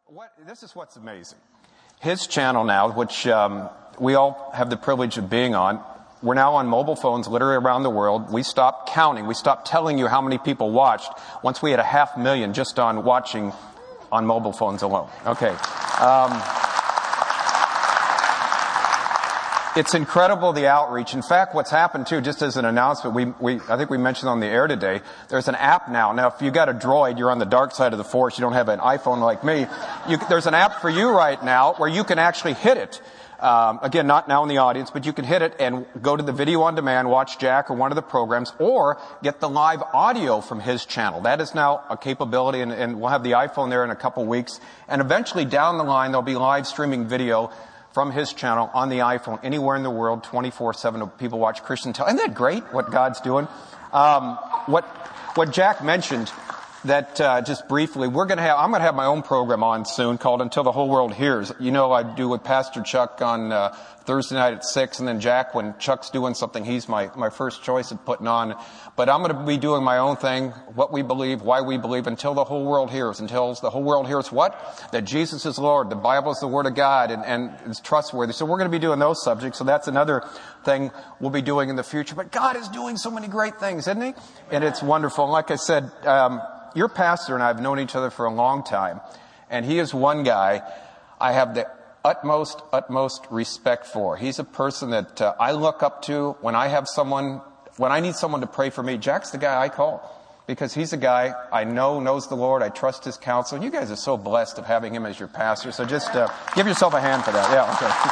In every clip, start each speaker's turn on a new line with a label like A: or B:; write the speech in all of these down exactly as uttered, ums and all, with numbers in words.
A: What, this is what's amazing. His channel now, which um, we all have the privilege of being on, we're now on mobile phones literally around the world. We stopped counting. We stopped telling you how many people watched once we had a half million just on watching on mobile phones alone. Okay. Um, it's incredible, the outreach. In fact, what's happened too, just as an announcement, we, we, I think we mentioned on the air today, there's an app now. Now, if you got a Droid, you're on the dark side of the force, you don't have an iPhone like me, you, there's an app for you right now where you can actually hit it. Um, again, not now in the audience, but you can hit it and go to the video on demand, watch Jack or one of the programs, or get the live audio from his channel. That is now a capability, and, and we'll have the iPhone there in a couple weeks. And eventually down the line, there'll be live streaming video from his channel on the iPhone anywhere in the world, twenty-four seven. People watch Christian television. Isn't that great what God's doing? Um, what, what Jack mentioned, that uh, just briefly, we're going to have, I'm going to have my own program on soon called Until the Whole World Hears. You know, I do with Pastor Chuck on uh, Thursday night at six, and then Jack, when Chuck's doing something, he's my, my first choice of putting on. But I'm going to be doing my own thing, what we believe, why we believe, until the whole world hears. Until the whole world hears what? That Jesus is Lord, the Bible is the Word of God, and, and it's trustworthy. So we're going to be doing those subjects, so that's another thing we'll be doing in the future. But God is doing so many great things, isn't He? And it's wonderful. And like I said, um, your pastor and I have known each other for a long time, and he is one guy I have the utmost, utmost respect for. He's a person that uh, I look up to when I have someone, when I need someone to pray for me. Jack's the guy I call, because he's a guy I know knows the Lord. I trust his counsel. And you guys are so blessed of having him as your pastor. So just uh, give yourself a hand for that. Yeah,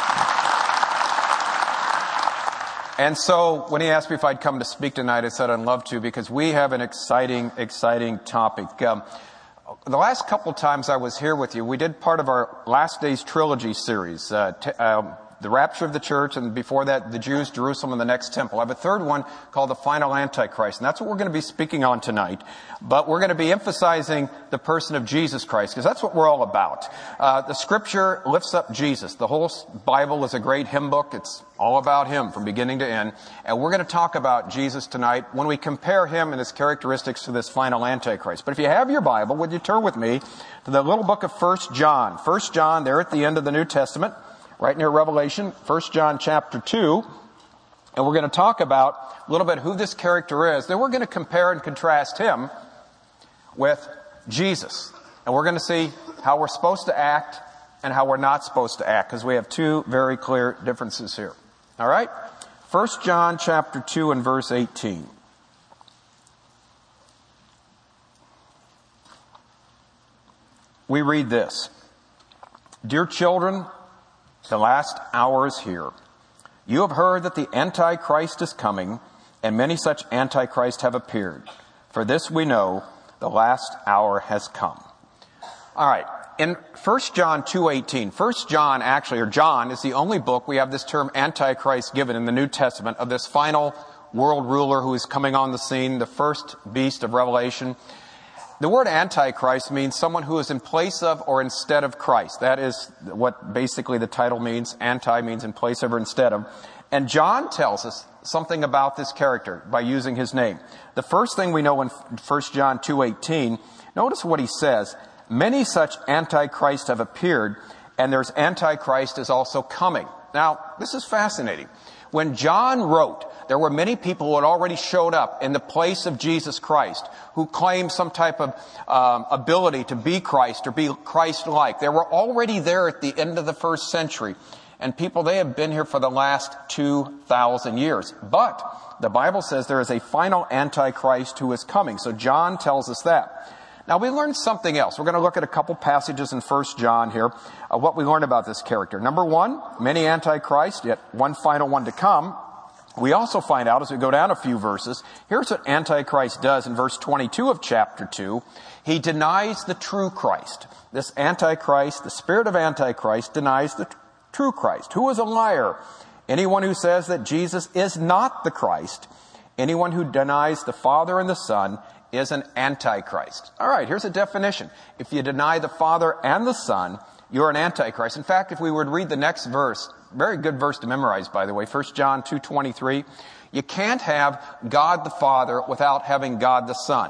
A: okay. And so when he asked me if I'd come to speak tonight, I said I'd love to, because we have an exciting, exciting topic. Um, the last couple times I was here with you, we did part of our Last Days Trilogy series, uh, t- um, the rapture of the church, and before that, the Jews, Jerusalem, and the next temple. I have a third one called the final Antichrist, and that's what we're going to be speaking on tonight. But we're going to be emphasizing the person of Jesus Christ, because that's what we're all about. Uh, the Scripture lifts up Jesus. The whole Bible is a great hymn book. It's all about Him from beginning to end. And we're going to talk about Jesus tonight when we compare Him and His characteristics to this final Antichrist. But if you have your Bible, would you turn with me to the little book of First John. First John, there at the end of the New Testament, right near Revelation, First John chapter two. And we're going to talk about a little bit who this character is. Then we're going to compare and contrast Him with Jesus. And we're going to see how we're supposed to act and how we're not supposed to act, because we have two very clear differences here. All right? First John chapter two and verse eighteen. We read this. Dear children, the last hour is here. You have heard that the Antichrist is coming, and many such Antichrists have appeared. For this we know, the last hour has come. All right. In First John two eighteen, First John actually, or John, is the only book we have this term Antichrist given in the New Testament of this final world ruler who is coming on the scene, the first beast of Revelation. The word Antichrist means someone who is in place of or instead of Christ. That is what basically the title means. Anti means in place of or instead of. And John tells us something about this character by using his name. The first thing we know in First John two eighteen, notice what he says. Many such Antichrists have appeared, and there's Antichrist is also coming. Now, this is fascinating. When John wrote, there were many people who had already showed up in the place of Jesus Christ, who claimed some type of um, ability to be Christ or be Christ-like. They were already there at the end of the first century. And people, they have been here for the last two thousand years. But the Bible says there is a final Antichrist who is coming. So John tells us that. Now, we learned something else. We're going to look at a couple passages in First John here, of what we learned about this character. Number one, many Antichrists, yet one final one to come. We also find out as we go down a few verses, here's what Antichrist does in verse twenty-two of chapter two. He denies the true Christ. This Antichrist, the spirit of Antichrist, denies the t- true Christ. Who is a liar? Anyone who says that Jesus is not the Christ. Anyone who denies the Father and the Son is an Antichrist. All right, here's a definition. If you deny the Father and the Son, you're an Antichrist. In fact, if we were to read the next verse, very good verse to memorize, by the way, First John two twenty-three, you can't have God the Father without having God the Son.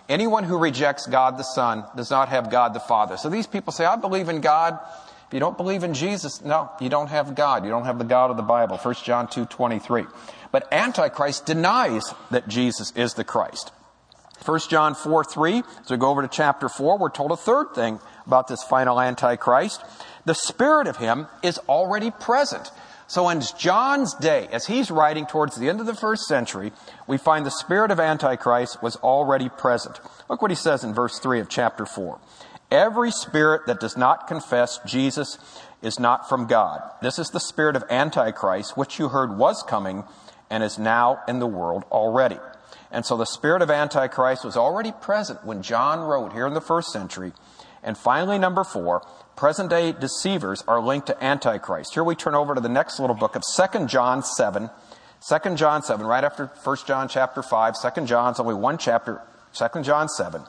A: Anyone who rejects God the Son does not have God the Father. So these people say, I believe in God. If you don't believe in Jesus, no, you don't have God. You don't have the God of the Bible. First John two twenty-three. But Antichrist denies that Jesus is the Christ. First John four three, as we go over to chapter four, we're told a third thing about this final Antichrist. The spirit of him is already present. So in John's day, as he's writing towards the end of the first century, we find the spirit of Antichrist was already present. Look what he says in verse three of chapter four. Every spirit that does not confess Jesus is not from God. This is the spirit of Antichrist, which you heard was coming and is now in the world already. And so the spirit of Antichrist was already present when John wrote here in the first century. And finally, number four, present-day deceivers are linked to Antichrist. Here we turn over to the next little book of Second John seven. Second John seven, right after First John chapter five. Second John's only one chapter, Second John seven.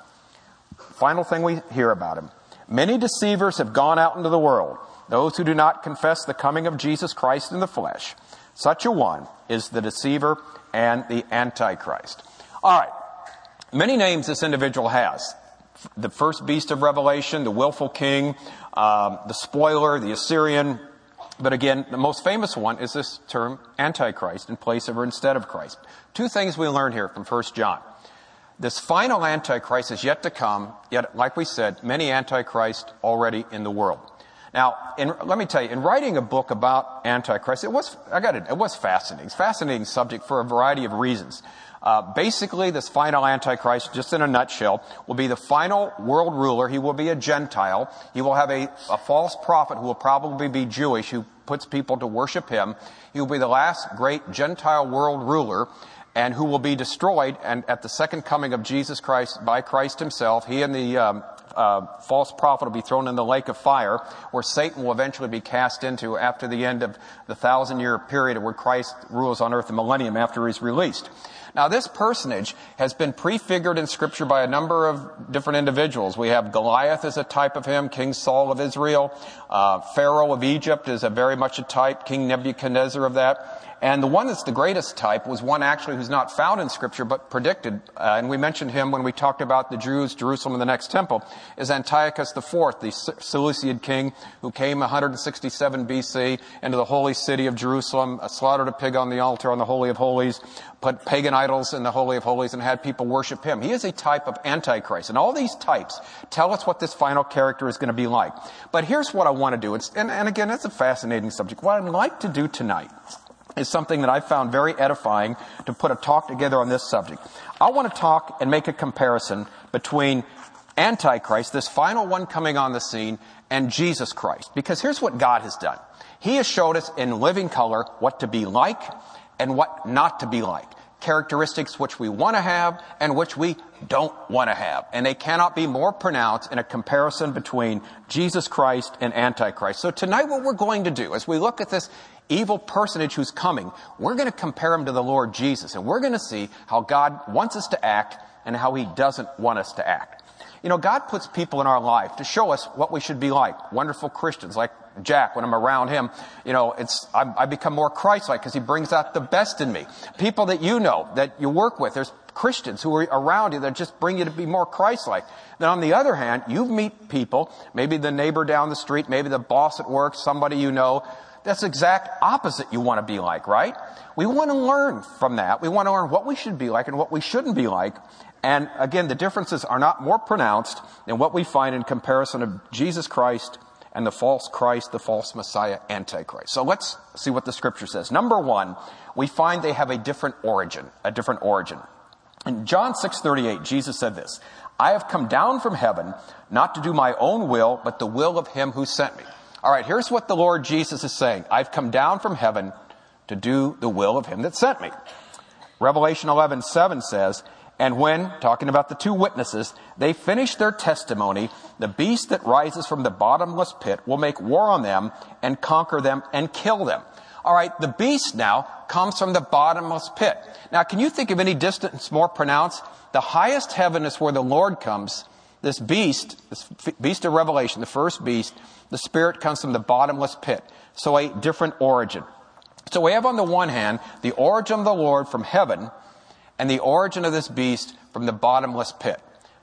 A: Final thing we hear about him. Many deceivers have gone out into the world, those who do not confess the coming of Jesus Christ in the flesh. Such a one is the deceiver and the Antichrist. All right. Many names this individual has. The first beast of Revelation, the willful king, um, the spoiler, the Assyrian. But again, the most famous one is this term Antichrist, in place of or instead of Christ. Two things we learn here from First John. This final Antichrist is yet to come, yet, like we said, many Antichrists already in the world. Now, in, let me tell you, in writing a book about Antichrist, it was, I got it, it was fascinating. It's a fascinating subject for a variety of reasons. Uh, basically, this final Antichrist, just in a nutshell, will be the final world ruler. He will be a Gentile. He will have a, a false prophet who will probably be Jewish, who puts people to worship him. He will be the last great Gentile world ruler, and who will be destroyed, and at the second coming of Jesus Christ by Christ himself, he and the um, uh, false prophet will be thrown in the lake of fire, where Satan will eventually be cast into after the end of the thousand-year period where Christ rules on earth, the millennium after he's released. Now, this personage has been prefigured in Scripture by a number of different individuals. We have Goliath as a type of him, King Saul of Israel. Uh, Pharaoh of Egypt is a very much a type, King Nebuchadnezzar of that. And the one that's the greatest type was one actually who's not found in Scripture but predicted, uh, and we mentioned him when we talked about the Jews, Jerusalem, and the next temple, is Antiochus the Fourth, the Seleucid king who came one hundred sixty-seven B C into the holy city of Jerusalem, uh, slaughtered a pig on the altar on the Holy of Holies, put pagan idols in the Holy of Holies, and had people worship him. He is a type of Antichrist. And all these types tell us what this final character is going to be like. But here's what I want to do. It's, and, and again, it's a fascinating subject. What I'd like to do tonight is something that I found very edifying, to put a talk together on this subject. I want to talk and make a comparison between Antichrist, this final one coming on the scene, and Jesus Christ. Because here's what God has done. He has showed us in living color what to be like and what not to be like. Characteristics which we want to have and which we don't want to have. And they cannot be more pronounced in a comparison between Jesus Christ and Antichrist. So tonight what we're going to do, as we look at this evil personage who's coming, we're going to compare him to the Lord Jesus. And we're going to see how God wants us to act and how he doesn't want us to act. You know, God puts people in our life to show us what we should be like. Wonderful Christians like Jack, when I'm around him, you know, it's, I, I become more Christ-like because he brings out the best in me. People that you know, that you work with, there's Christians who are around you that just bring you to be more Christ-like. Then on the other hand, you meet people, maybe the neighbor down the street, maybe the boss at work, somebody you know, that's the exact opposite you want to be like, right? We want to learn from that. We want to learn what we should be like and what we shouldn't be like. And again, the differences are not more pronounced than what we find in comparison of Jesus Christ and the false Christ, the false Messiah, Antichrist. So let's see what the Scripture says. Number one, we find they have a different origin, a different origin. In John six thirty-eight, Jesus said this, I have come down from heaven not to do my own will, but the will of him who sent me. All right, here's what the Lord Jesus is saying. I've come down from heaven to do the will of him that sent me. Revelation eleven seven says, and when, talking about the two witnesses, they finish their testimony, the beast that rises from the bottomless pit will make war on them and conquer them and kill them. All right, the beast now comes from the bottomless pit. Now, can you think of any distance more pronounced? The highest heaven is where the Lord comes. This beast, this beast of Revelation, the first beast, the spirit comes from the bottomless pit. So a different origin. So we have on the one hand, the origin of the Lord from heaven, and the origin of this beast from the bottomless pit.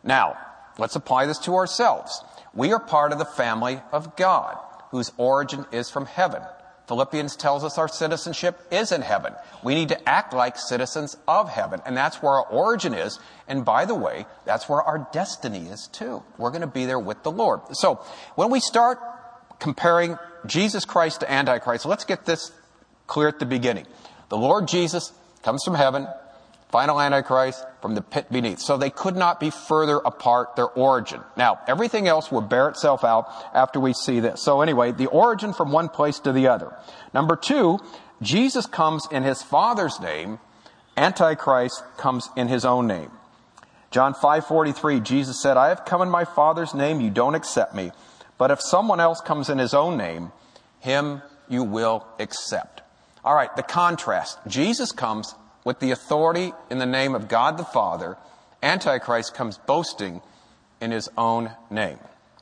A: Now, let's apply this to ourselves. We are part of the family of God, whose origin is from heaven. Philippians tells us our citizenship is in heaven. We need to act like citizens of heaven, and that's where our origin is. And by the way, that's where our destiny is too. We're going to be there with the Lord. So when we start comparing Jesus Christ to Antichrist, let's get this clear at the beginning. The Lord Jesus comes from heaven, final Antichrist from the pit beneath. So they could not be further apart, their origin. Now, everything else will bear itself out after we see this. So anyway, the origin from one place to the other. Number two, Jesus comes in his Father's name. Antichrist comes in his own name. John five forty-three, Jesus said, I have come in my Father's name, you don't accept me. But if someone else comes in his own name, him you will accept. All right, the contrast. Jesus comes with the authority in the name of God the Father. Antichrist comes boasting in his own name.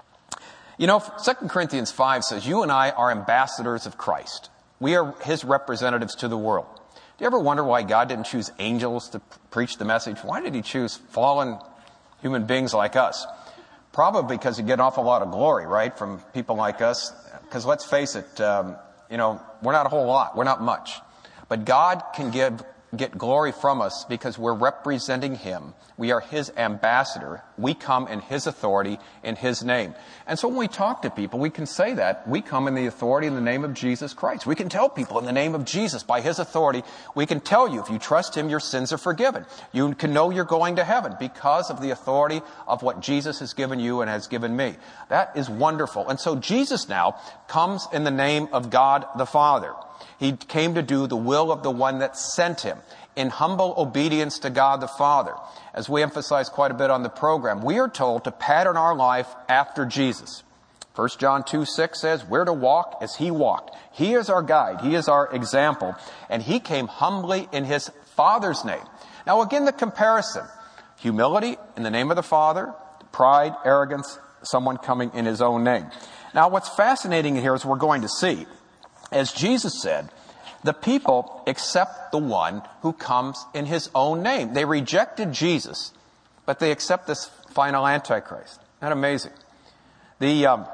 A: You know, Second Corinthians five says, you and I are ambassadors of Christ. We are his representatives to the world. Do you ever wonder why God didn't choose angels to preach the message? Why did he choose fallen human beings like us? Probably because you get an awful lot of glory, right, from people like us. Because let's face it, um, you know, we're not a whole lot. We're not much. But God can give get glory from us because we're representing him. We are his ambassador. We come in his authority, in his name. And so when we talk to people, we can say that. We come in the authority in the name of Jesus Christ. We can tell people in the name of Jesus, by his authority, we can tell you if you trust him, your sins are forgiven. You can know you're going to heaven because of the authority of what Jesus has given you and has given me. That is wonderful. And so Jesus now comes in the name of God the Father. He came to do the will of the one that sent him in humble obedience to God the Father. As we emphasize quite a bit on the program, we are told to pattern our life after Jesus. First John two six says, we're to walk as he walked. He is our guide. He is our example. And he came humbly in his Father's name. Now again, the comparison. Humility in the name of the Father, pride, arrogance, someone coming in his own name. Now what's fascinating here is we're going to see, as Jesus said, the people accept the one who comes in his own name. They rejected Jesus, but they accept this final Antichrist. Isn't that amazing? The um,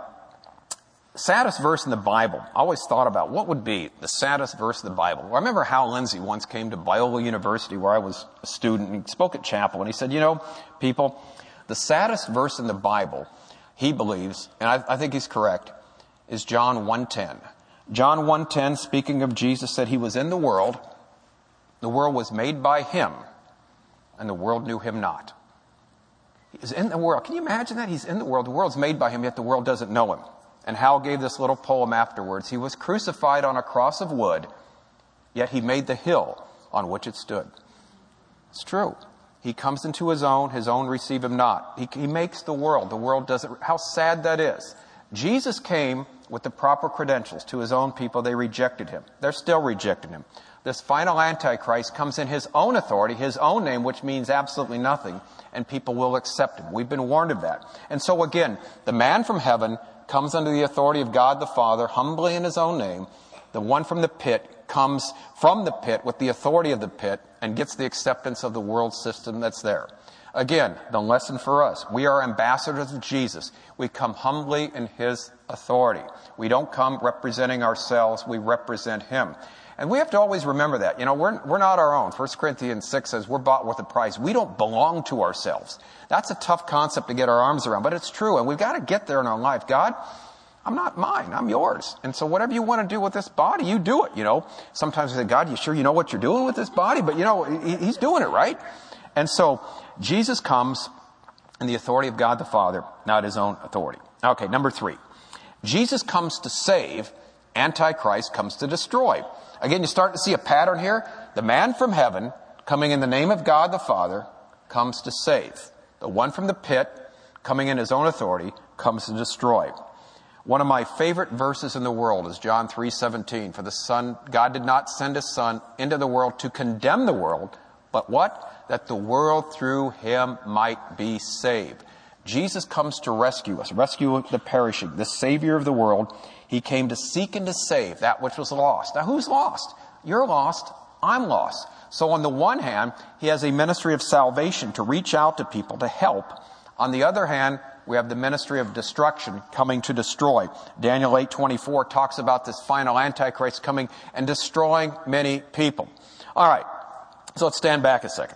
A: saddest verse in the Bible, I always thought about what would be the saddest verse in the Bible. Well, I remember Hal Lindsey once came to Biola University where I was a student, and he spoke at chapel, and he said, you know, people, the saddest verse in the Bible, he believes, and I, I think he's correct, is John one ten. John one ten, speaking of Jesus, said he was in the world, the world was made by him, and the world knew him not. He is in the world. Can you imagine that? He's in the world. The world's made by him, yet the world doesn't know him. And Hal gave this little poem afterwards. He was crucified on a cross of wood, yet he made the hill on which it stood. It's true. He comes into his own, his own receive him not. He, he makes the world. The world doesn't. How sad that is. Jesus came with the proper credentials to his own people. They rejected him. They're still rejecting him. This final Antichrist comes in his own authority, his own name, which means absolutely nothing, and people will accept him. We've been warned of that. And so again, the man from heaven comes under the authority of God the Father, humbly in his own name. The one from the pit comes from the pit with the authority of the pit and gets the acceptance of the world system that's there. Again, the lesson for us, we are ambassadors of Jesus. We come humbly in his authority. We don't come representing ourselves, we represent him. And we have to always remember that. You know, we're, we're not our own. First Corinthians six says we're bought with a price. We don't belong to ourselves. That's a tough concept to get our arms around, but it's true. And we've got to get there in our life. God, I'm not mine. I'm yours. And so whatever you want to do with this body, you do it, you know. Sometimes we say, God, you sure you know what you're doing with this body? But, you know, he, he's doing it, right? And so Jesus comes in the authority of God the Father, not his own authority. Okay, number three. Jesus comes to save. Antichrist comes to destroy. Again, you start to see a pattern here. The man from heaven, coming in the name of God the Father, comes to save. The one from the pit, coming in his own authority, comes to destroy. One of my favorite verses in the world is John three seventeen. For the Son, God did not send his Son into the world to condemn the world, but what? That the world through him might be saved. Jesus comes to rescue us, rescue the perishing, the Savior of the world. He came to seek and to save that which was lost. Now, who's lost? You're lost. I'm lost. So on the one hand, he has a ministry of salvation to reach out to people, to help. On the other hand, we have the ministry of destruction coming to destroy. Daniel eight twenty-four talks about this final Antichrist coming and destroying many people. All right, so let's stand back a second.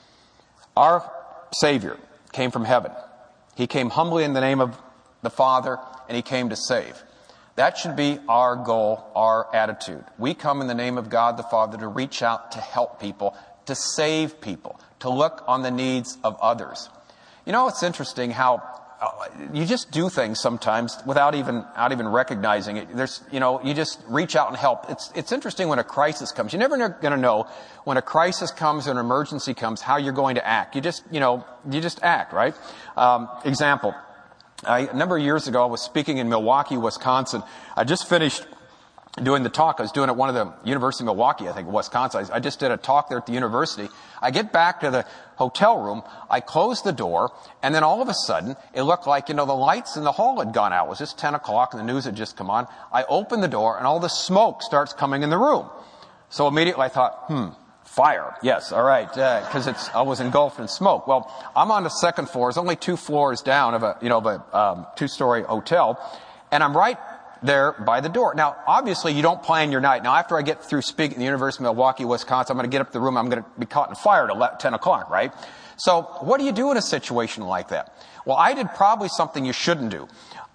A: Our Savior came from heaven. He came humbly in the name of the Father, and He came to save. That should be our goal, our attitude. We come in the name of God the Father to reach out, to help people, to save people, to look on the needs of others. You know, it's interesting how uh, you just do things sometimes without even, without even recognizing it. There's, you know, you just reach out and help. It's, it's interesting when a crisis comes. You're never going to know when a crisis comes or an emergency comes how you're going to act. You just, you know, you just act, right? Um, example. I, a number of years ago, I was speaking in Milwaukee, Wisconsin. I just finished doing the talk. I was doing it at one of the University of Milwaukee, I think, Wisconsin. I just did a talk there at the university. I get back to the hotel room. I close the door, and then all of a sudden, it looked like, you know, the lights in the hall had gone out. It was just ten o'clock, and the news had just come on. I open the door, and all the smoke starts coming in the room. So immediately I thought, hmm, fire. Yes, all right, because uh, it's I was engulfed in smoke. Well, I'm on the second floor. It's only two floors down of a, you know, of a um, two-story hotel, and I'm right there by the door. Now, obviously, you don't plan your night. Now, after I get through speaking at the University of Milwaukee, Wisconsin, I'm going to get up to the room. I'm going to be caught in fire at ten o'clock, right? So what do you do in a situation like that? Well, I did probably something you shouldn't do.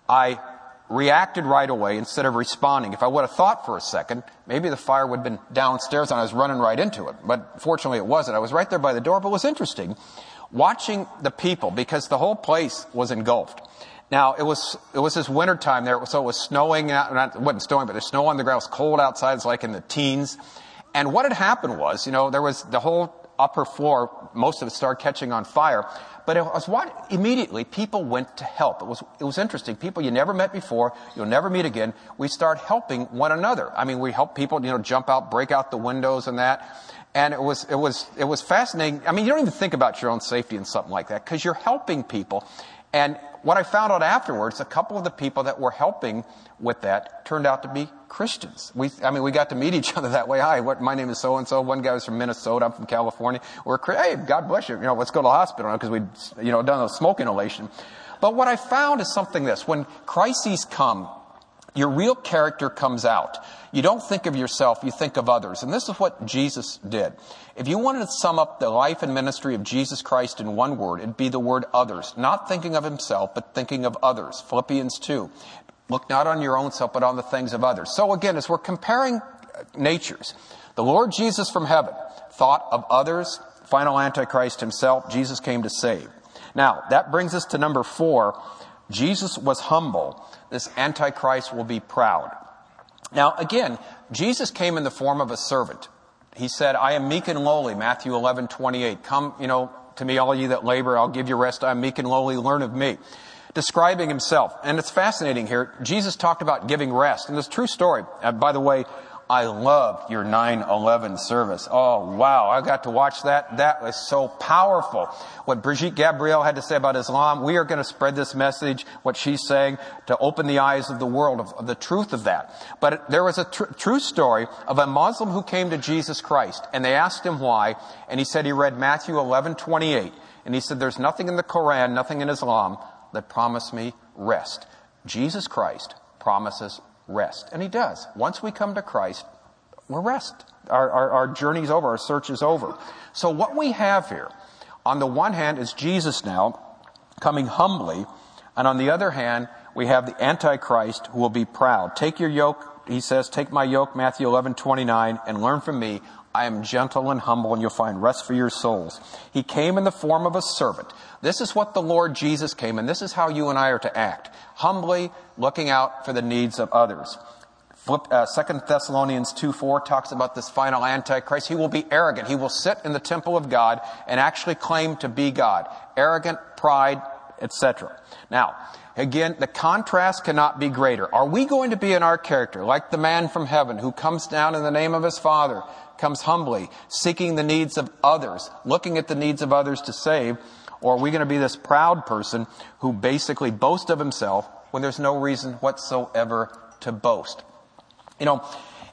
A: I reacted right away instead of responding. If I would have thought for a second, maybe the fire would have been downstairs and I was running right into it. But fortunately, it wasn't. I was right there by the door. But it was interesting watching the people because the whole place was engulfed. Now, it was, it was this winter time there, so it was snowing, not, it wasn't snowing, but there's snow on the ground. It was cold outside. It's like in the teens. And what had happened was, you know, there was the whole upper floor, most of it started catching on fire. But it was what, immediately, people went to help. It was, it was interesting. People you never met before, you'll never meet again. We start helping one another. I mean, we help people, you know, jump out, break out the windows and that. And it was, it was, it was fascinating. I mean, you don't even think about your own safety in something like that because you're helping people. And what I found out afterwards, a couple of the people that were helping with that turned out to be Christians. We, I mean, we got to meet each other that way. Hi, what, my name is so-and-so. One guy was from Minnesota. I'm from California. We're, hey, God bless you. You know, let's go to the hospital because we'd, you know, done a smoke inhalation. But what I found is something this. When crises come, your real character comes out. You don't think of yourself, you think of others. And this is what Jesus did. If you wanted to sum up the life and ministry of Jesus Christ in one word, it'd be the word others. Not thinking of himself, but thinking of others. Philippians two. Look not on your own self, but on the things of others. So again, as we're comparing natures, the Lord Jesus from heaven thought of others, final Antichrist himself, Jesus came to save. Now, that brings us to number four. Jesus was humble. This Antichrist will be proud. Now, again, Jesus came in the form of a servant. He said, I am meek and lowly, Matthew eleven twenty-eight. Come, you know, to me, all you that labor, I'll give you rest. I am meek and lowly, learn of me. Describing himself. And it's fascinating here. Jesus talked about giving rest. And this true story, uh, by the way, I loved your nine eleven service. Oh, wow. I got to watch that. That was so powerful. What Brigitte Gabriel had to say about Islam, we are going to spread this message, what she's saying, to open the eyes of the world of, of the truth of that. But it, there was a tr- true story of a Muslim who came to Jesus Christ, and they asked him why, and he said he read Matthew eleven twenty-eight, and he said, there's nothing in the Quran, nothing in Islam that promise me rest. Jesus Christ promises rest. And he does. Once we come to Christ, we're rest. Our, our, our journey's over. Our search is over. So what we have here, on the one hand, is Jesus now coming humbly. And on the other hand, we have the Antichrist who will be proud. Take your yoke, he says, take my yoke, Matthew eleven twenty-nine, and learn from me. I am gentle and humble, and you'll find rest for your souls. He came in the form of a servant. This is what the Lord Jesus came, and this is how you and I are to act. Humbly, looking out for the needs of others. Flip, uh, Second Thessalonians two four talks about this final Antichrist. He will be arrogant. He will sit in the temple of God and actually claim to be God. Arrogant, pride, et cetera. Now, again, the contrast cannot be greater. Are we going to be in our character like the man from heaven who comes down in the name of his Father, comes humbly, seeking the needs of others, looking at the needs of others to save? Or are we going to be this proud person who basically boasts of himself when there's no reason whatsoever to boast? You know,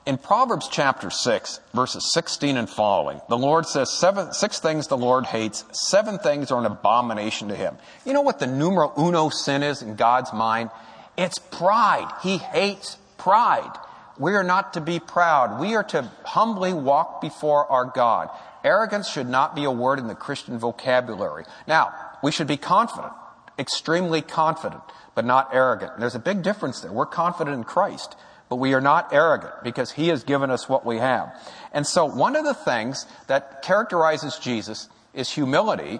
A: In Proverbs chapter six, verses sixteen and following, the Lord says seven, six things the Lord hates, seven things are an abomination to him. You know what the numero uno sin is in God's mind? It's pride. He hates pride. We are not to be proud. We are to humbly walk before our God. Arrogance should not be a word in the Christian vocabulary. Now, we should be confident, extremely confident, but not arrogant. And there's a big difference there. We're confident in Christ, but we are not arrogant because he has given us what we have. And so one of the things that characterizes Jesus is humility.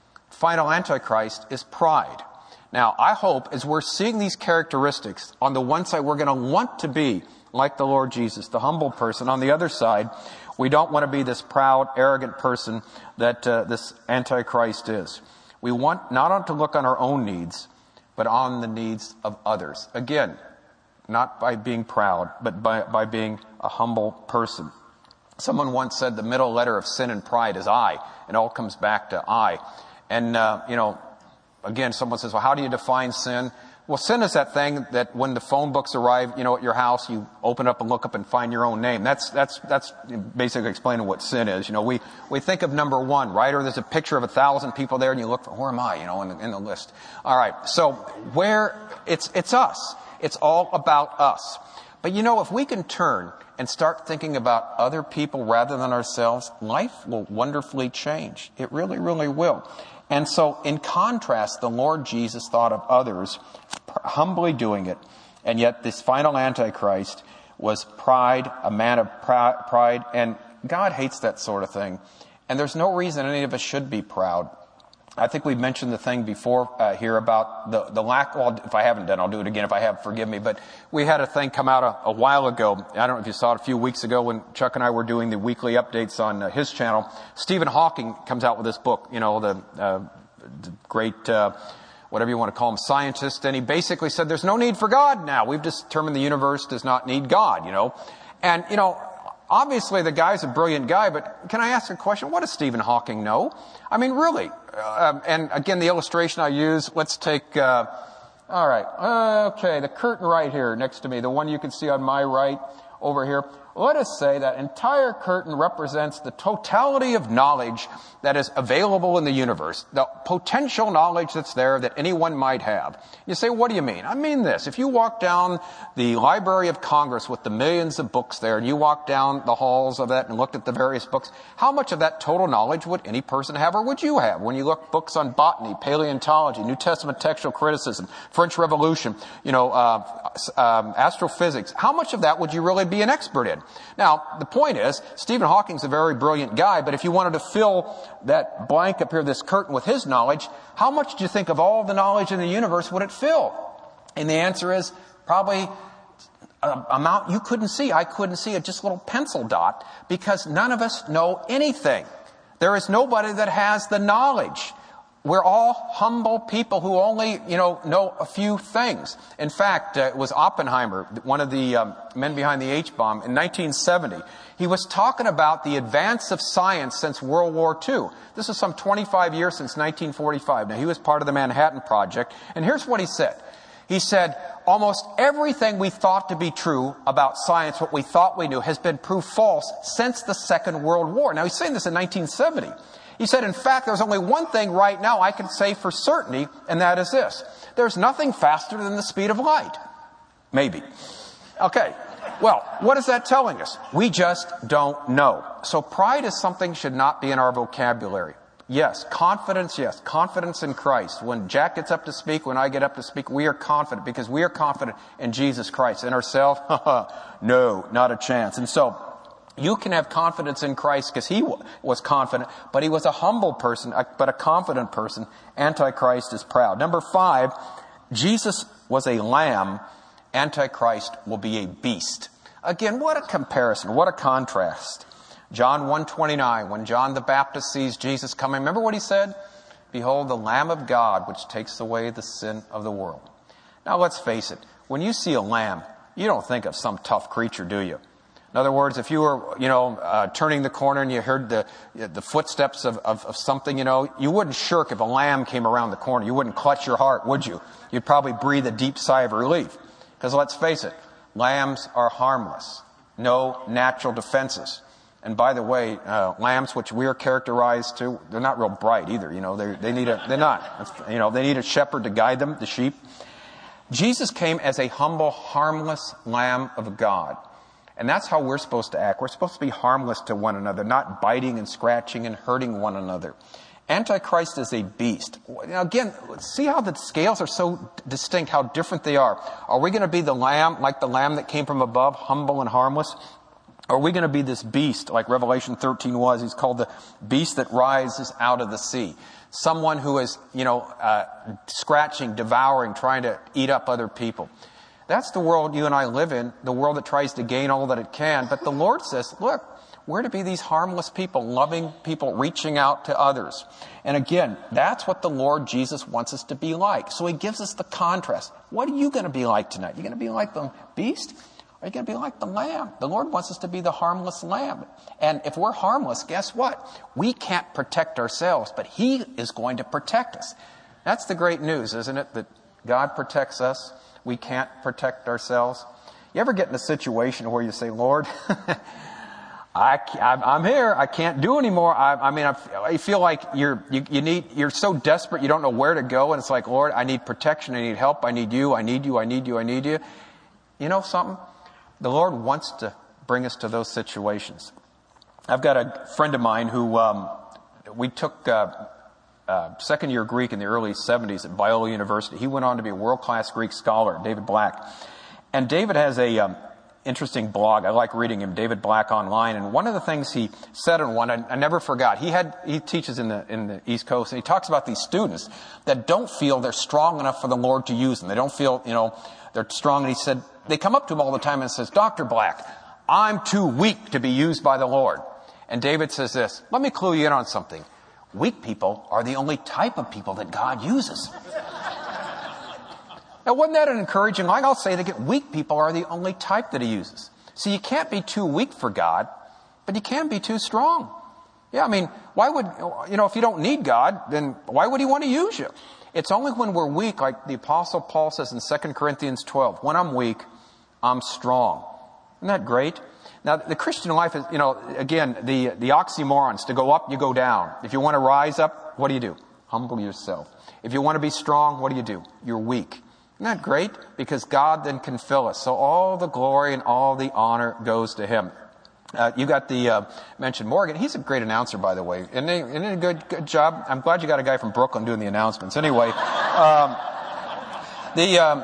A: Final Antichrist is pride. Now, I hope as we're seeing these characteristics, on the one side, we're going to want to be like the Lord Jesus, the humble person. On the other side, we don't want to be this proud, arrogant person that uh, this Antichrist is. We want not to look on our own needs, but on the needs of others. Again, not by being proud, but by, by being a humble person. Someone once said the middle letter of sin and pride is I. It all comes back to I. And, uh, you know, again, someone says, well, how do you define sin? Well, sin is that thing that when the phone books arrive, you know, at your house, you open up and look up and find your own name. That's, that's, that's basically explaining what sin is. You know, we, we think of number one, right? Or there's a picture of a thousand people there and you look for, where am I, you know, in the, in the list. All right. So where it's, it's us. It's all about us. But you know, if we can turn and start thinking about other people rather than ourselves, life will wonderfully change. It really, really will. And so in contrast, the Lord Jesus thought of others humbly doing it. And yet this final Antichrist was pride, a man of pride. And God hates that sort of thing. And there's no reason any of us should be proud. I think we've mentioned the thing before uh, here about the, the lack, well, if I haven't done, I'll do it again. If I have, forgive me. But we had a thing come out a, a while ago. I don't know if you saw it a few weeks ago when Chuck and I were doing the weekly updates on uh, his channel. Stephen Hawking comes out with this book, you know, the, uh, the great, uh, whatever you want to call him, scientist. And he basically said there's no need for God now. We've determined the universe does not need God, you know. And, you know, obviously the guy's a brilliant guy, but can I ask a question? What does Stephen Hawking know? I mean, really. Um, and again, the illustration I use, let's take, uh, all right, uh, okay, the curtain right here next to me, the one you can see on my right over here. Let us say that entire curtain represents the totality of knowledge that is available in the universe, the potential knowledge that's there that anyone might have. You say, what do you mean? I mean this. If you walk down the Library of Congress with the millions of books there, and you walk down the halls of that and looked at the various books, how much of that total knowledge would any person have, or would you have? When you look books on botany, paleontology, New Testament textual criticism, French Revolution, you know, uh, um, astrophysics, how much of that would you really be an expert in? Now, the point is, Stephen Hawking's a very brilliant guy, but if you wanted to fill that blank up here, this curtain, with his knowledge, how much do you think of all the knowledge in the universe would it fill? And the answer is probably an amount you couldn't see. I couldn't see it, just a little pencil dot, because none of us know anything. There is nobody that has the knowledge. We're all humble people who only, you know, know a few things. In fact, uh, it was Oppenheimer, one of the um, men behind the H-bomb, in nineteen seventy. He was talking about the advance of science since World War Two. This is some twenty-five years since nineteen forty-five. Now, he was part of the Manhattan Project. And here's what he said. He said, almost everything we thought to be true about science, what we thought we knew, has been proved false since the Second World War. Now, he's saying this in nineteen seventy. He said, in fact, there's only one thing right now I can say for certainty, and that is this. There's nothing faster than the speed of light. Maybe. Okay. Well, what is that telling us? We just don't know. So pride is something should not be in our vocabulary. Yes, confidence, yes, confidence in Christ. When Jack gets up to speak, when I get up to speak, we are confident because we are confident in Jesus Christ. In ourselves, no, not a chance. And so, you can have confidence in Christ because he was confident, but he was a humble person, but a confident person. Antichrist is proud. Number five, Jesus was a lamb. Antichrist will be a beast. Again, what a comparison, what a contrast. John one twenty-nine, when John the Baptist sees Jesus coming, remember what he said? Behold, the Lamb of God, which takes away the sin of the world. Now let's face it, when you see a lamb, you don't think of some tough creature, do you? In other words, if you were, you know, uh, turning the corner and you heard the the footsteps of, of, of something, you know, you wouldn't shirk if a lamb came around the corner. You wouldn't clutch your heart, would you? You'd probably breathe a deep sigh of relief. Because let's face it, lambs are harmless. no natural defenses. And by the way, uh, lambs, which we are characterized to, they're not real bright either. You know, they they need a they're not. You know, they need a shepherd to guide them, the sheep. Jesus came as a humble, harmless Lamb of God. And that's how we're supposed to act. We're supposed to be harmless to one another, not biting and scratching and hurting one another. Antichrist is a beast. Now again, see how the scales are so distinct, how different they are. Are we going to be the lamb, like the lamb that came from above, humble and harmless? Or are we going to be this beast, like Revelation thirteen was? He's called the beast that rises out of the sea. Someone who is, you know, uh, scratching, devouring, trying to eat up other people. That's the world you and I live in, the world that tries to gain all that it can. But the Lord says, look, we're to be these harmless people, loving people, reaching out to others. And again, that's what the Lord Jesus wants us to be like. So he gives us the contrast. What are you going to be like tonight? You're going to be like the beast? Or are you going to be like the lamb? The Lord wants us to be the harmless lamb. And if we're harmless, guess what? We can't protect ourselves, but he is going to protect us. That's the great news, isn't it? That God protects us. We can't protect ourselves. You ever get in a situation where you say, Lord, I, I'm here. I can't do anymore. I, I mean, I feel like you're, you, you need, you're so desperate. You don't know where to go. And it's like, Lord, I need protection. I need help. I need you. I need you. I need you. I need you. You know something? The Lord wants to bring us to those situations. I've got a friend of mine who, um, we took, uh, uh, second year Greek in the early seventies at Biola University. He went on to be a world-class Greek scholar, David Black. And David has a, um, interesting blog. I like reading him, David Black Online. And one of the things he said in one, I, I never forgot. He had, he teaches in the, in the East Coast, and he talks about these students that don't feel they're strong enough for the Lord to use them. They don't feel, you know, they're strong. And he said, they come up to him all the time and says, Doctor Black, I'm too weak to be used by the Lord. And David says this, let me clue you in on something. Weak people are the only type of people that God uses. Now, wasn't that an encouraging line? I'll say it again. Weak people are the only type that he uses. So you can't be too weak for God, but you can be too strong. Yeah, I mean, why would, you know, if you don't need God, then why would he want to use you? It's only when we're weak, like the Apostle Paul says in Second Corinthians twelve, when I'm weak, I'm strong. Isn't that great? Now, the Christian life is, you know, again, the, the oxymorons. To go up, you go down. If you want to rise up, what do you do? Humble yourself. If you want to be strong, what do you do? You're weak. Isn't that great? Because God then can fill us. So all the glory and all the honor goes to him. Uh, you got the, uh, mentioned Morgan. He's a great announcer, by the way. Isn't he, isn't he a good, good job? I'm glad you got a guy from Brooklyn doing the announcements. Anyway, um, the, um,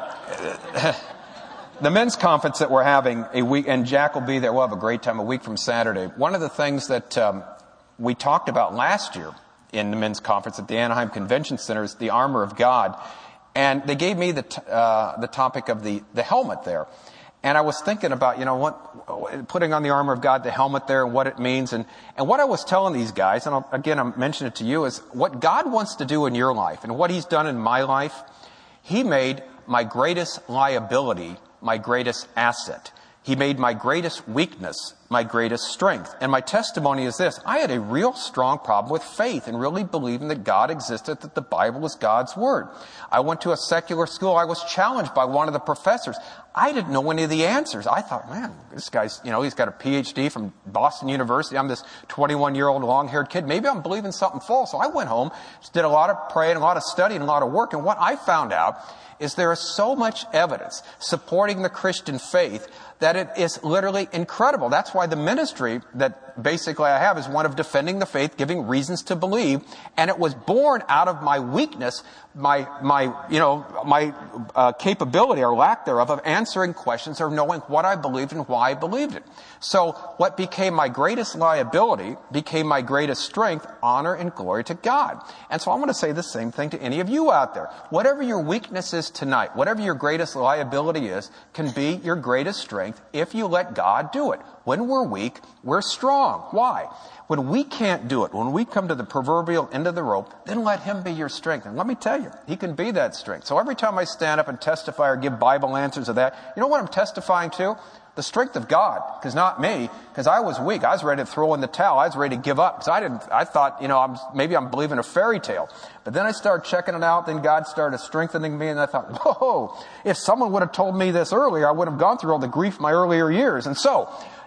A: the men's conference that we're having a week, and Jack will be there. We'll have a great time a week from Saturday. One of the things that, um, we talked about last year in the men's conference at the Anaheim Convention Center is the armor of God. And they gave me the t- uh, the topic of the, the helmet there. And I was thinking about, you know, what, putting on the armor of God, the helmet there, and what it means. And, and what I was telling these guys, and I'll, again, I'm mentioning it to you, is what God wants to do in your life and what he's done in my life. He made my greatest liability my greatest asset. He made my greatest weakness my greatest strength. And my testimony is this. I had a real strong problem with faith and really believing that God existed, that the Bible was God's Word. I went to a secular school. I was challenged by one of the professors. I didn't know any of the answers. I thought, man, this guy's, you know, he's got a P H D from Boston University. I'm this twenty-one-year-old long-haired kid. Maybe I'm believing something false. So I went home, did a lot of praying, a lot of studying, a lot of work. And what I found out is there is so much evidence supporting the Christian faith that it is literally incredible. That's why the ministry that basically I have is one of defending the faith, giving reasons to believe. And it was born out of my weakness, my, my, you know, my uh, capability or lack thereof of answering questions or knowing what I believed and why I believed it. So what became my greatest liability became my greatest strength, honor and glory to God. And so I'm going to say the same thing to any of you out there. Whatever your weakness is tonight, whatever your greatest liability is, can be your greatest strength if you let God do it. When we're weak, we're strong. Why? When we can't do it, when we come to the proverbial end of the rope, then let him be your strength. And let me tell you, he can be that strength. So every time I stand up and testify or give Bible answers of that, you know what I'm testifying to? The strength of God, because not me, because I was weak. I was ready to throw in the towel. I was ready to give up because I didn't, I thought, you know, I'm, maybe I'm believing a fairy tale. But then I started checking it out. Then God started strengthening me. And I thought, whoa, if someone would have told me this earlier, I would have gone through all the grief of my earlier years. And so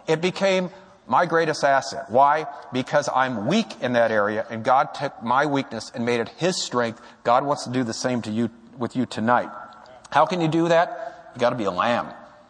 A: It became my greatest asset. Why? Because I'm weak in that area, and God took my weakness and made it His strength. God wants to do the same to you, with you tonight. How can you do that? You got to be a lamb.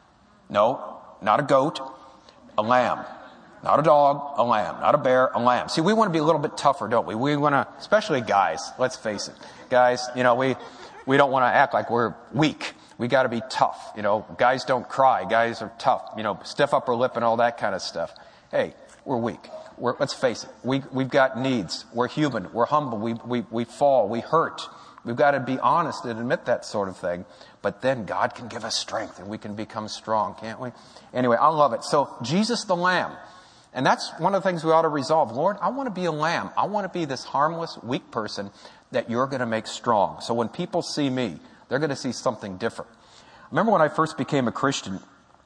A: No, not a goat, a lamb. Not a dog, a lamb. Not a bear, a lamb. See, we want to be a little bit tougher, don't we? We want to, especially guys, let's face it. Guys, you know, we, we don't want to act like we're weak. We got to be tough. You know, guys don't cry. Guys are tough. You know, stiff upper lip and all that kind of stuff. Hey, we're weak. We're, let's face it. We, we've got needs. We're human. We're humble. We, we, we fall. We hurt. We've got to be honest and admit that sort of thing. But then God can give us strength and we can become strong, can't we? Anyway, I love it. So Jesus the Lamb. And that's one of the things we ought to resolve. Lord, I want to be a lamb. I want to be this harmless, weak person that you're going to make strong. So when people see me, they're going to see something different. I remember when I first became a Christian,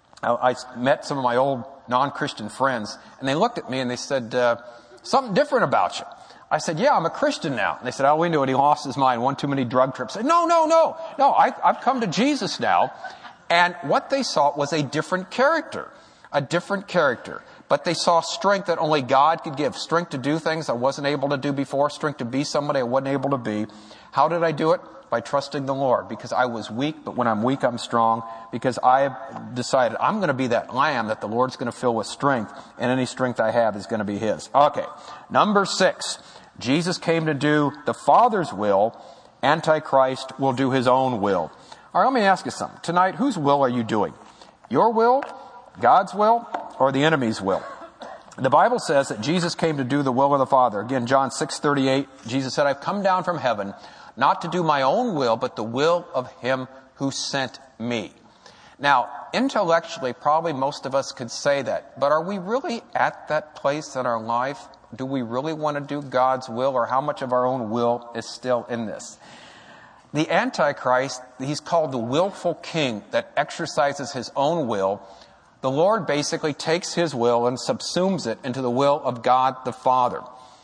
A: I, I met some of my old non-Christian friends, and they looked at me and they said, uh, something different about you. I said, yeah, I'm a Christian now. And they said, oh, we knew it. He lost his mind, one too many drug trips. I said, no, no, no, no, I, I've come to Jesus now. And what they saw was a different character, a different character. But they saw strength that only God could give. Strength to do things I wasn't able to do before. Strength to be somebody I wasn't able to be. How did I do it? By trusting the Lord. Because I was weak, but when I'm weak, I'm strong. Because I decided I'm going to be that lamb that the Lord's going to fill with strength. And any strength I have is going to be His. Okay. Number six. Jesus came to do the Father's will. Antichrist will do his own will. All right, let me ask you something. Tonight, whose will are you doing? Your will? God's will? Or the enemy's will? The Bible says that Jesus came to do the will of the Father. Again, John six thirty-eight, Jesus said, I've come down from heaven not to do my own will, but the will of Him who sent me. Now, intellectually, probably most of us could say that, but are we really at that place in our life? Do we really want to do God's will, or how much of our own will is still in this? The Antichrist, he's called the willful king that exercises his own will. The Lord basically takes His will and subsumes it into the will of God the Father.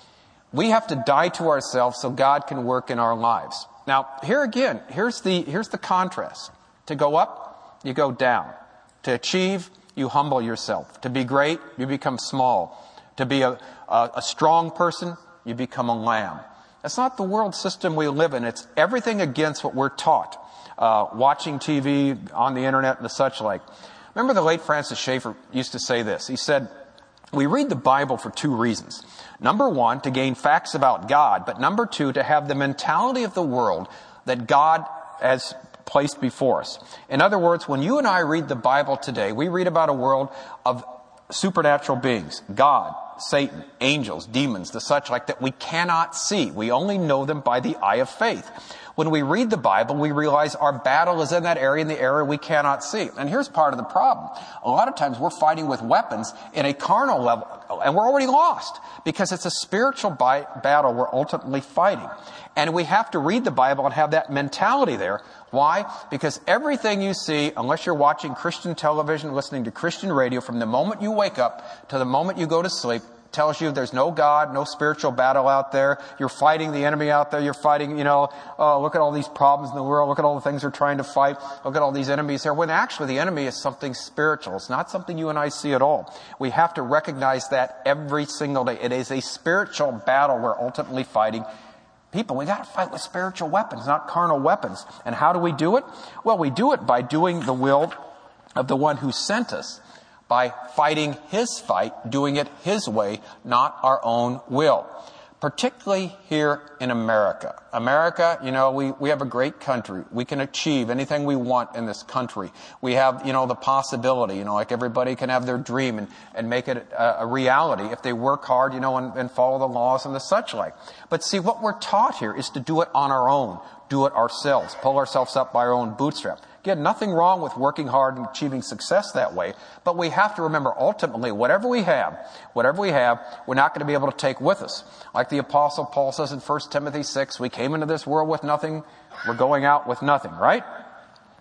A: We have to die to ourselves so God can work in our lives. Now, here again, here's the, here's the contrast. To go up, you go down. To achieve, you humble yourself. To be great, you become small. To be a, a, a strong person, you become a lamb. That's not the world system we live in. It's everything against what we're taught. Uh, watching T V, on the internet, and the such like. Remember the late Francis Schaeffer used to say this. He said, we read the Bible for two reasons. Number one, to gain facts about God, but number two, to have the mentality of the world that God has placed before us. In other words, when you and I read the Bible today, we read about a world of supernatural beings, God, Satan, angels, demons, the such like that we cannot see. We only know them by the eye of faith. When we read the Bible, we realize our battle is in that area, in the area we cannot see. And here's part of the problem. A lot of times we're fighting with weapons in a carnal level, and we're already lost because it's a spiritual bi- battle we're ultimately fighting. And we have to read the Bible and have that mentality there. Why? Because everything you see, unless you're watching Christian television, listening to Christian radio, from the moment you wake up to the moment you go to sleep, tells you there's no God, no spiritual battle out there. You're fighting the enemy out there. You're fighting, you know, oh, look at all these problems in the world. Look at all the things we're trying to fight. Look at all these enemies here. When actually the enemy is something spiritual. It's not something you and I see at all. We have to recognize that every single day. It is a spiritual battle we're ultimately fighting. People, we got to fight with spiritual weapons, not carnal weapons. And how do we do it? Well, we do it by doing the will of the one who sent us, by fighting His fight, doing it His way, not our own will. Particularly here in America. America, you know, we, we have a great country. We can achieve anything we want in this country. We have, you know, the possibility, you know, like everybody can have their dream and, and make it a, a reality if they work hard, you know, and, and follow the laws and the such like. But see, what we're taught here is to do it on our own, do it ourselves, pull ourselves up by our own bootstrap. Again, nothing wrong with working hard and achieving success that way, but we have to remember ultimately whatever we have, whatever we have, we're not going to be able to take with us. Like the Apostle Paul says in First Timothy six, we came into this world with nothing, we're going out with nothing, right?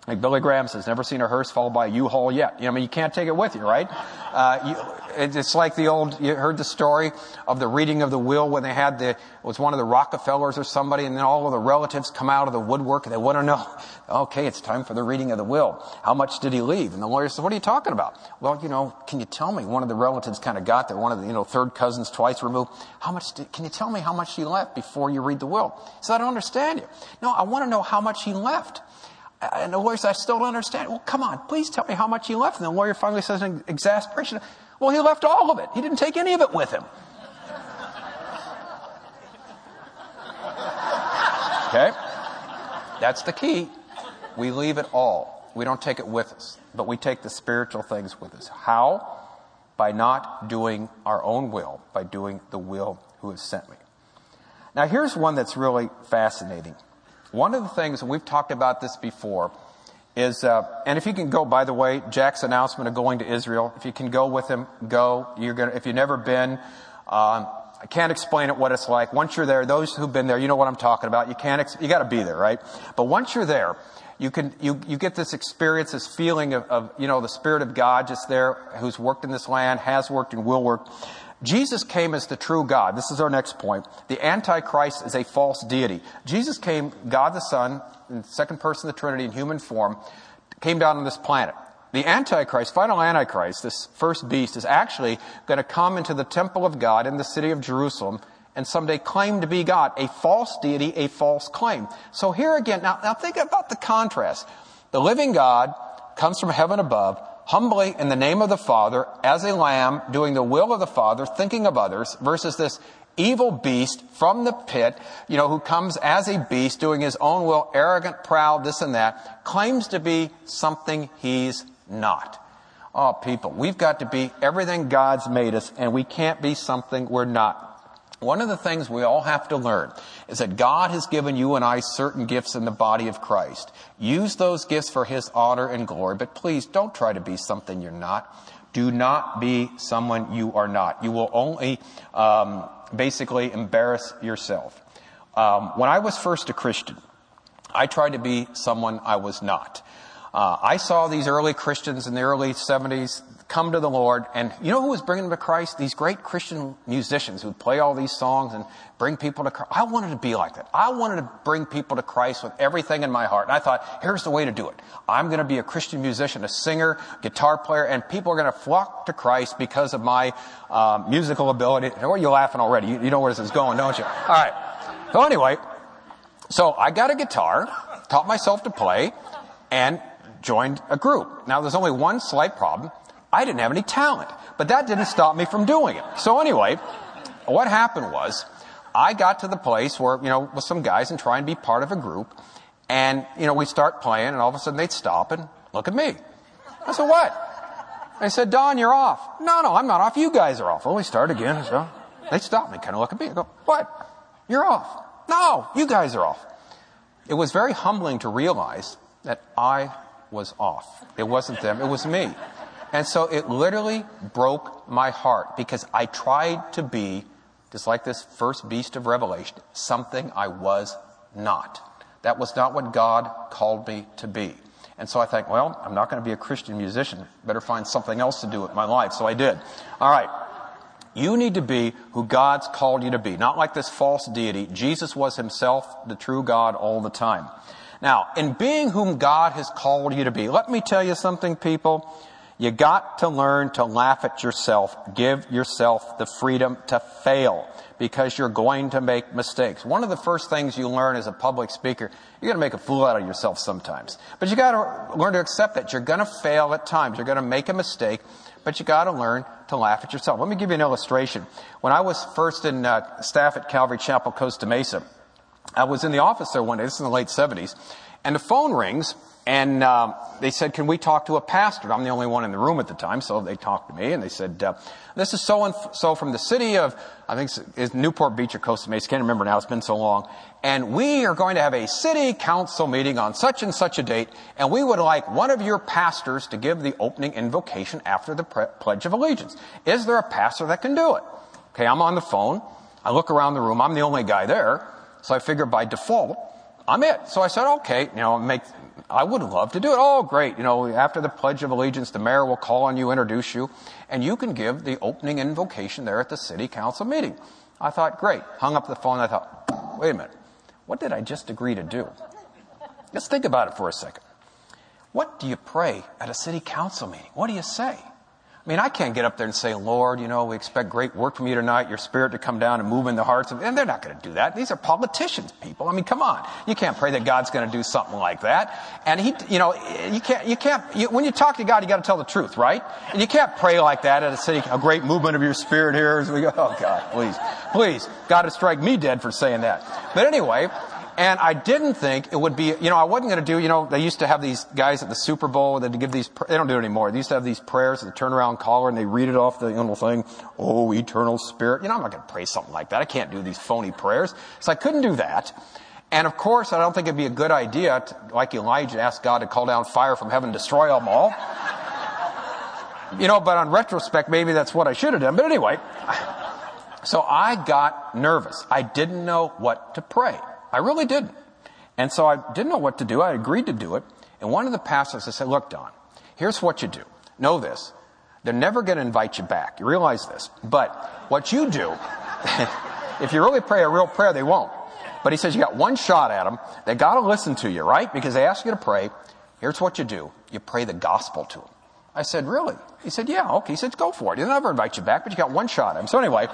A: Like Billy Graham says, never seen a hearse followed by a U-Haul yet. You know, I mean, you can't take it with you, right? Uh, you, it's like the old, you heard the story of the reading of the will when they had the, it was one of the Rockefellers or somebody, and then all of the relatives come out of the woodwork and they want to know, okay, it's time for the reading of the will. How much did he leave? And the lawyer says, what are you talking about? Well, you know, can you tell me? One of the relatives kind of got there, one of the, you know, third cousins twice removed. How much did, can you tell me how much he left before you read the will? He said, I don't understand you. No, I want to know how much he left. And the lawyer says, I still don't understand. Well, come on, please tell me how much he left. And the lawyer finally says in exasperation, well, he left all of it. He didn't take any of it with him. Okay? That's the key. We leave it all. We don't take it with us, but we take the spiritual things with us. How? By not doing our own will, by doing the will who has sent me. Now, here's one that's really fascinating. One of the things, and we've talked about this before, is, uh, and if you can go, by the way, Jack's announcement of going to Israel, if you can go with him, go. You're gonna, if you've never been, um, I can't explain it what it's like. Once you're there, those who've been there, you know what I'm talking about. You can't, ex- you got to be there, right? But once you're there, you can, you, you get this experience, this feeling of, of, you know, the Spirit of God just there, who's worked in this land, has worked and will work. Jesus came as the true God. This is our next point. The Antichrist is a false deity. Jesus came, God the Son, in the second person of the Trinity in human form, came down on this planet. The Antichrist, final Antichrist, this first beast, is actually going to come into the temple of God in the city of Jerusalem and someday claim to be God. A false deity, a false claim. So here again, now, now think about the contrast. The living God comes from heaven above, humbly in the name of the Father, as a lamb, doing the will of the Father, thinking of others, versus this evil beast from the pit, you know, who comes as a beast, doing his own will, arrogant, proud, this and that, claims to be something he's not. Oh, people, we've got to be everything God's made us, and we can't be something we're not. One of the things we all have to learn is that God has given you and I certain gifts in the body of Christ. Use those gifts for His honor and glory, but please don't try to be something you're not. Do not be someone you are not. You will only um, basically embarrass yourself. Um, when I was first a Christian, I tried to be someone I was not. Uh, I saw these early Christians in the early seventies come to the Lord, and you know who was bringing them to Christ? These great Christian musicians who would play all these songs and bring people to Christ. I wanted to be like that. I wanted to bring people to Christ with everything in my heart. And I thought, here's the way to do it. I'm going to be a Christian musician, a singer, guitar player, and people are going to flock to Christ because of my uh, musical ability. Why are you laughing already? You, you know where this is going, don't you? All right. So anyway, so I got a guitar, taught myself to play, and joined a group. Now, there's only one slight problem. I didn't have any talent, but that didn't stop me from doing it. So anyway, what happened was I got to the place where, you know, with some guys and try and be part of a group, and, you know, we start playing, and all of a sudden they'd stop and look at me. I said, what? They said, Don, you're off. No, no, I'm not off. You guys are off. Well, we start again. So they stop me, kind of look at me. I go, what? You're off. No, you guys are off. It was very humbling to realize that I was off. It wasn't them. It was me. And so it literally broke my heart because I tried to be, just like this first beast of Revelation, something I was not. That was not what God called me to be. And so I think, well, I'm not going to be a Christian musician. Better find something else to do with my life. So I did. All right. You need to be who God's called you to be. Not like this false deity. Jesus was himself the true God all the time. Now, in being whom God has called you to be, let me tell you something, people. You got to learn to laugh at yourself. Give yourself the freedom to fail because you're going to make mistakes. One of the first things you learn as a public speaker, you're going to make a fool out of yourself sometimes. But you got to learn to accept that. You're going to fail at times. You're going to make a mistake, but you got to learn to laugh at yourself. Let me give you an illustration. When I was first in uh, staff at Calvary Chapel, Costa Mesa, I was in the office there one day. This is in the late seventies. And the phone rings. And um, they said, can we talk to a pastor? I'm the only one in the room at the time, so they talked to me, and they said, uh, this is so-and-so from the city of, I think it's Newport Beach or Costa Mesa, can't remember now, it's been so long, and we are going to have a city council meeting on such and such a date, and we would like one of your pastors to give the opening invocation after the pre- Pledge of Allegiance. Is there a pastor that can do it? Okay, I'm on the phone, I look around the room, I'm the only guy there, so I figure by default, I'm it. So I said, okay, you know, make I would love to do it. Oh, great. You know, after the Pledge of Allegiance, the mayor will call on you, introduce you, and you can give the opening invocation there at the city council meeting. I thought, great. Hung up the phone. I thought, wait a minute. What did I just agree to do? Let's think about it for a second. What do you pray at a city council meeting? What do you say? I mean, I can't get up there and say, Lord, you know, we expect great work from you tonight, your spirit to come down and move in the hearts of, and they're not going to do that. These are politicians, people. I mean, come on. You can't pray that God's going to do something like that. And he, you know, you can't, you can't, you, when you talk to God, you got to tell the truth, right? And you can't pray like that at a city, a great movement of your spirit here as we go, oh God, please, please, God to strike me dead for saying that. But anyway, and I didn't think it would be, you know, I wasn't going to do, you know, they used to have these guys at the Super Bowl that give these, they don't do it anymore. They used to have these prayers at the turnaround caller and they read it off the little thing. Oh, eternal spirit. You know, I'm not going to pray something like that. I can't do these phony prayers. So I couldn't do that. And of course, I don't think it'd be a good idea to, like Elijah, ask God to call down fire from heaven, destroy them all. You know, but on retrospect, maybe that's what I should have done. But anyway, so I got nervous. I didn't know what to pray. I really didn't. And so I didn't know what to do. I agreed to do it. And one of the pastors, I said, look, Don, here's what you do. Know this. They're never going to invite you back. You realize this. But what you do, if you really pray a real prayer, they won't. But he says you got one shot at them. They got to listen to you, right? Because they ask you to pray. Here's what you do. You pray the gospel to them. I said, really? He said, yeah, okay. He said, go for it. They'll never invite you back, but you got one shot at them. So anyway...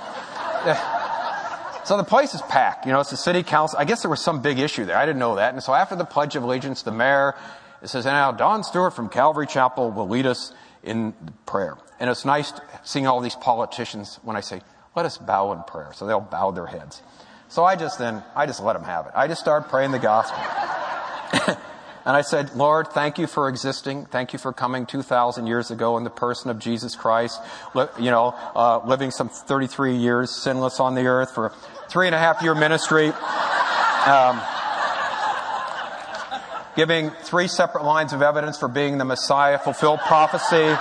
A: So the place is packed. You know, it's the city council. I guess there was some big issue there. I didn't know that. And so after the Pledge of Allegiance, the mayor, it says, and now Don Stewart from Calvary Chapel will lead us in prayer. And it's nice seeing all these politicians when I say, let us bow in prayer. So they'll bow their heads. So I just then, I just let them have it. I just started praying the gospel. And I said, Lord, thank you for existing. Thank you for coming two thousand years ago in the person of Jesus Christ. Li- you know, uh, living some thirty-three years sinless on the earth for a three and a half year ministry. Um, giving three separate lines of evidence for being the Messiah, fulfilled prophecy,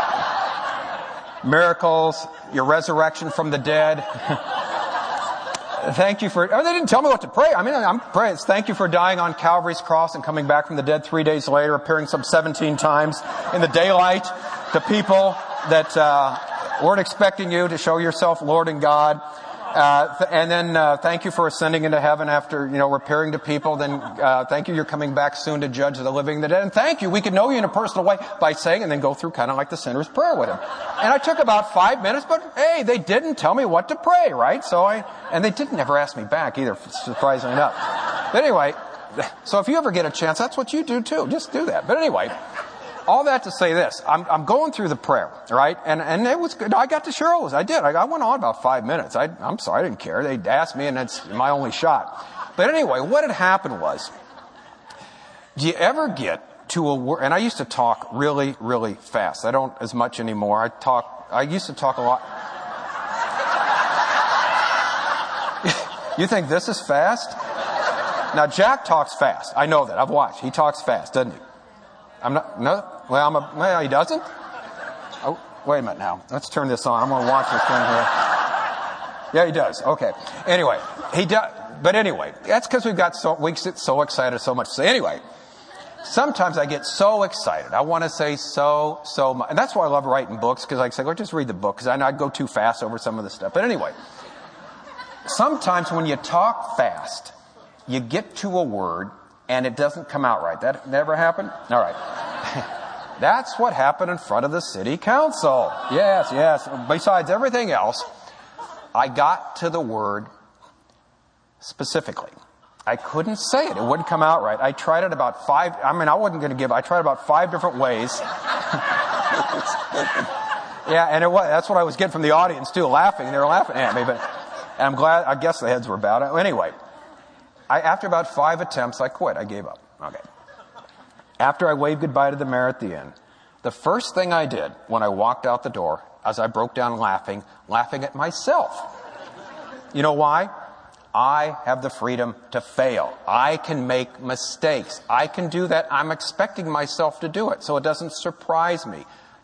A: miracles, your resurrection from the dead. Thank you for, oh, they didn't tell me what to pray. I mean, I'm praying. Thank you for dying on Calvary's cross and coming back from the dead three days later, appearing some seventeen times in the daylight to people that uh, weren't expecting you to show yourself Lord and God. Uh, th- and then uh, thank you for ascending into heaven after, you know, appearing to people. Then uh, thank you, you're coming back soon to judge the living and the dead. And thank you, we could know you in a personal way by saying, and then go through kind of like the sinner's prayer with him. And I took about five minutes, but hey, they didn't tell me what to pray, right? So I, and they didn't ever ask me back either, surprisingly enough. But anyway, so if you ever get a chance, that's what you do too. Just do that. But anyway, all that to say this, I'm, I'm going through the prayer, right? And, and it was good. I got to Cheryl's. I did. I, I went on about five minutes. I, I'm sorry. I didn't care. They asked me and it's my only shot. But anyway, what had happened was, do you ever get to a word, and I used to talk really, really fast. I don't as much anymore. I talk, I used to talk a lot. You think this is fast? Now Jack talks fast. I know that. I've watched. He talks fast, doesn't he? I'm not, no, well, I'm a, well, he doesn't? Oh, wait a minute now. Let's turn this on. I'm going to watch this thing here. Yeah, he does. Okay. Anyway, he does, but anyway, that's because we've got so, we get so excited so much. So anyway, sometimes I get so excited. I want to say so, so much. And that's why I love writing books, because I say, well, just read the book, because I know I go too fast over some of the stuff. But anyway, sometimes when you talk fast, you get to a word, and it doesn't come out right. That never happened? All right. That's what happened in front of the city council. Yes, yes. Besides everything else, I got to the word specifically. I couldn't say it. It wouldn't come out right. I tried it about five, I mean, I wasn't going to give, I tried about five different ways. Yeah, and it was, that's what I was getting from the audience too, laughing. They were laughing at me, but and I'm glad, I guess the heads were bowed. Anyway. I, after about five attempts, I quit. I gave up. Okay. After I waved goodbye to the mayor at the end, the first thing I did when I walked out the door, as I broke down laughing, laughing at myself. You know why? I have the freedom to fail. I can make mistakes. I can do that. I'm expecting myself to do it, so it doesn't surprise me.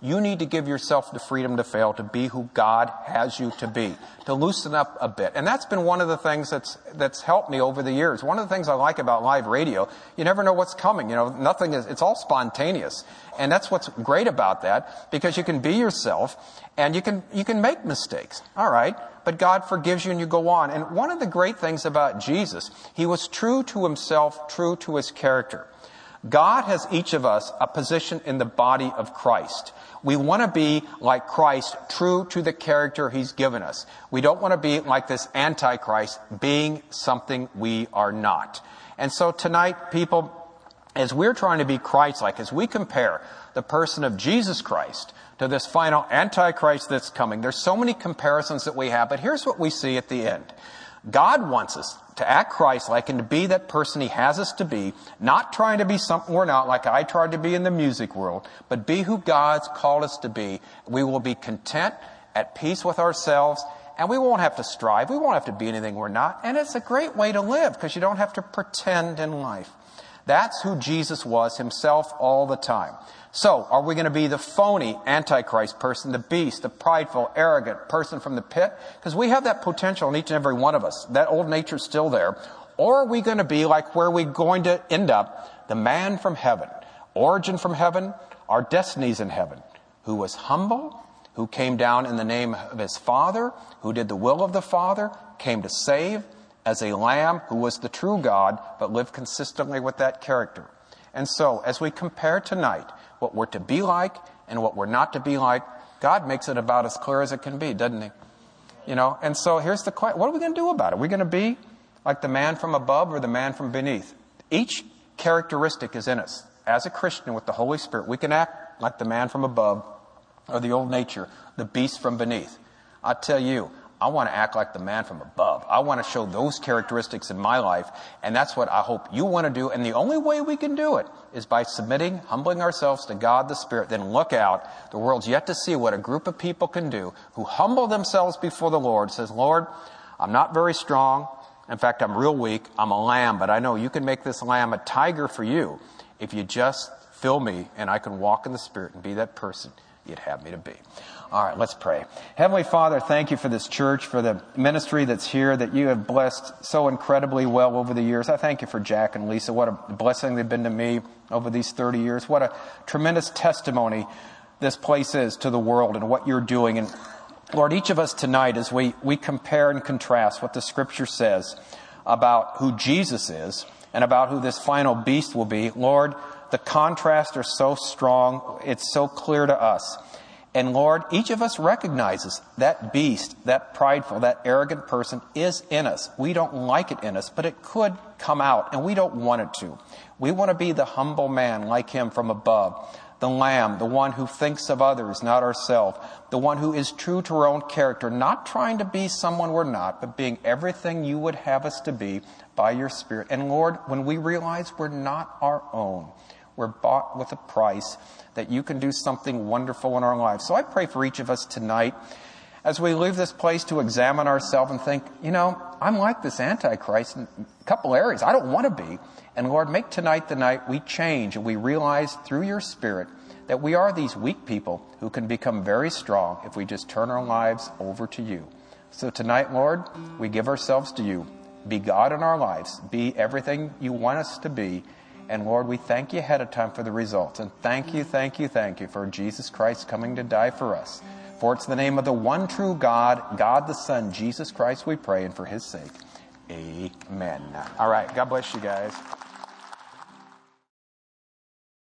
A: You need to give yourself the freedom to fail, to be who God has you to be, to loosen up a bit. And that's been one of the things that's that's helped me over the years. One of the things I like about live radio, you never know what's coming. You know, nothing is, it's all spontaneous. And that's what's great about that, because you can be yourself and you can you can make mistakes. All right. But God forgives you and you go on. And one of the great things about Jesus, he was true to himself, true to his character. God has each of us a position in the body of Christ. We want to be like Christ, true to the character he's given us. We don't want to be like this Antichrist, being something we are not. And so tonight, people, as we're trying to be Christ-like, as we compare the person of Jesus Christ to this final Antichrist that's coming, there's so many comparisons that we have, but here's what we see at the end. God wants us to act Christ-like and to be that person he has us to be, not trying to be something we're not, like I tried to be in the music world, but be who God's called us to be. We will be content, at peace with ourselves, and we won't have to strive. We won't have to be anything we're not. And it's a great way to live, because you don't have to pretend in life. That's who Jesus was himself all the time. So, are we going to be the phony Antichrist person, the beast, the prideful, arrogant person from the pit? Because we have that potential in each and every one of us. That old nature's still there. Or are we going to be like where we're going to end up, the man from heaven, origin from heaven, our destinies in heaven, who was humble, who came down in the name of his Father, who did the will of the Father, came to save, as a lamb who was the true God, but lived consistently with that character. And so, as we compare tonight what we're to be like and what we're not to be like, God makes it about as clear as it can be, doesn't he? You know, and so here's the question. What are we going to do about it? Are we going to be like the man from above or the man from beneath? Each characteristic is in us. As a Christian with the Holy Spirit, we can act like the man from above or the old nature, the beast from beneath. I tell you, I want to act like the man from above. I want to show those characteristics in my life, and that's what I hope you want to do. And the only way we can do it is by submitting, humbling ourselves to God the Spirit. Then look out. The world's yet to see what a group of people can do who humble themselves before the Lord, says, Lord, I'm not very strong. In fact, I'm real weak. I'm a lamb, but I know you can make this lamb a tiger for you if you just fill me and I can walk in the Spirit and be that person you'd have me to be. All right, let's pray. Heavenly Father, thank you for this church, for the ministry that's here that you have blessed so incredibly well over the years. I thank you for Jack and Lisa. What a blessing they've been to me over these thirty years. What a tremendous testimony this place is to the world and what you're doing. And Lord, each of us tonight, as we, we compare and contrast what the Scripture says about who Jesus is and about who this final beast will be, Lord, the contrasts are so strong. It's so clear to us. And Lord, each of us recognizes that beast, that prideful, that arrogant person is in us. We don't like it in us, but it could come out, and we don't want it to. We want to be the humble man like him from above, the lamb, the one who thinks of others, not ourselves, the one who is true to our own character, not trying to be someone we're not, but being everything you would have us to be by your Spirit. And Lord, when we realize we're not our own, we're bought with a price, that you can do something wonderful in our lives. So I pray for each of us tonight as we leave this place to examine ourselves and think, you know, I'm like this Antichrist in a couple areas. I don't want to be. And Lord, make tonight the night we change and we realize through your Spirit that we are these weak people who can become very strong if we just turn our lives over to you. So tonight, Lord, we give ourselves to you. Be God in our lives. Be everything you want us to be. And Lord, we thank you ahead of time for the results. And thank you, thank you, thank you for Jesus Christ coming to die for us. For it's the name of the one true God, God the Son, Jesus Christ, we pray, and for his sake. Amen. All right. God bless you guys.